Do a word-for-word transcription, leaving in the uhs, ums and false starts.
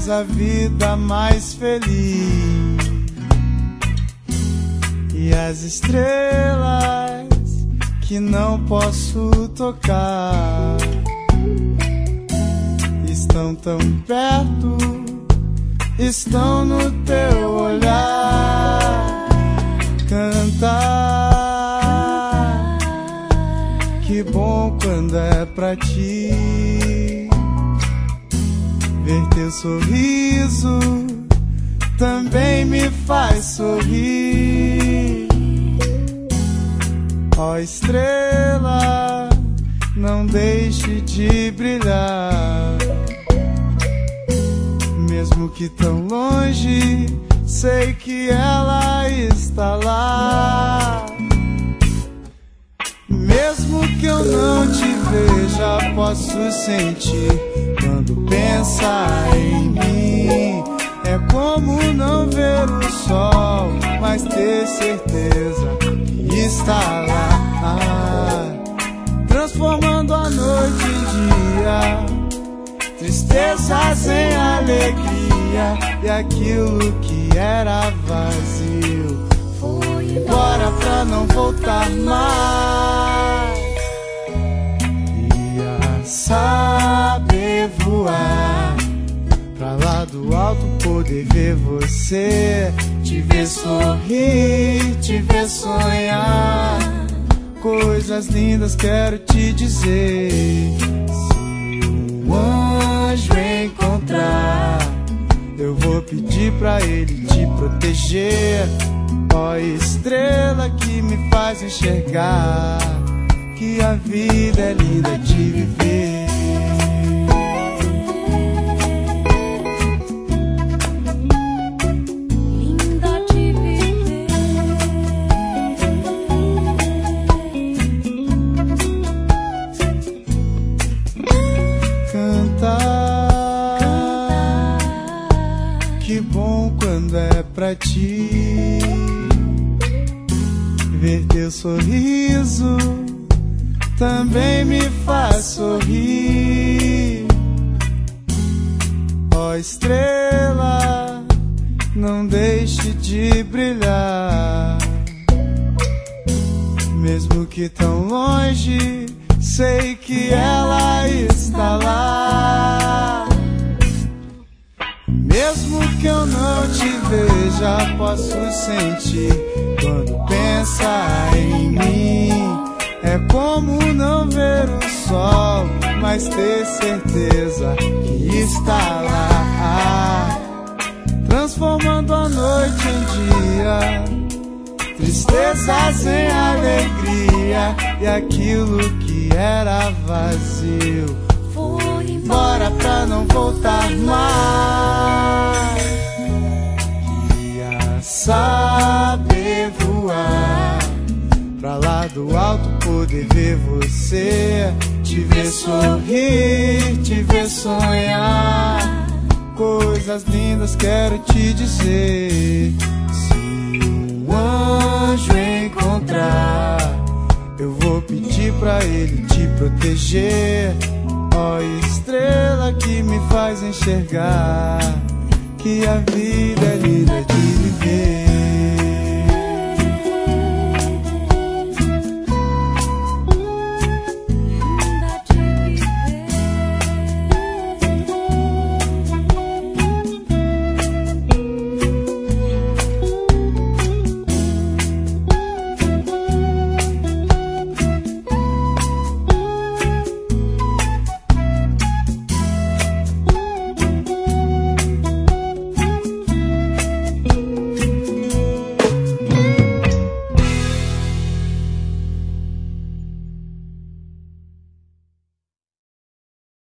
faz a vida mais feliz. E as estrelas que não posso tocar estão tão perto, estão no teu olhar. Cantar, que bom quando é pra ti. Ver teu sorriso também me faz sorrir. Ó estrela, não deixe de brilhar. Mesmo que tão longe, sei que ela está lá. Mesmo que eu não te veja, posso sentir quando pensa em mim. É como não ver o sol, mas ter certeza que está lá, transformando a noite em dia, tristezas em alegria. E aquilo que era vazio foi embora pra não voltar mais. Queria saber voar pra lá do alto, poder ver você, te ver sorrir, te ver sonhar. Coisas lindas quero te dizer. Se um anjo encontrar, eu vou pedir pra ele te proteger. Ó estrela que me faz enxergar que a vida é linda de viver. Que bom quando é pra ti. Ver teu sorriso também me faz sorrir. Ó estrela, não deixe de brilhar. Mesmo que tão longe, sei que ela está lá. Mesmo que eu não te veja, posso sentir quando pensa em mim. É como não ver o sol, mas ter certeza que está lá, transformando a noite em dia, tristezas em alegria. E aquilo que era vazio foi embora pra não voltar mais. Queria saber voar pra lá do alto, poder ver você, te ver sorrir, te ver sonhar. Coisas lindas quero te dizer. Se um anjo encontrar, eu vou pedir pra ele te proteger. Ó estrela que me faz enxergar que a vida é linda de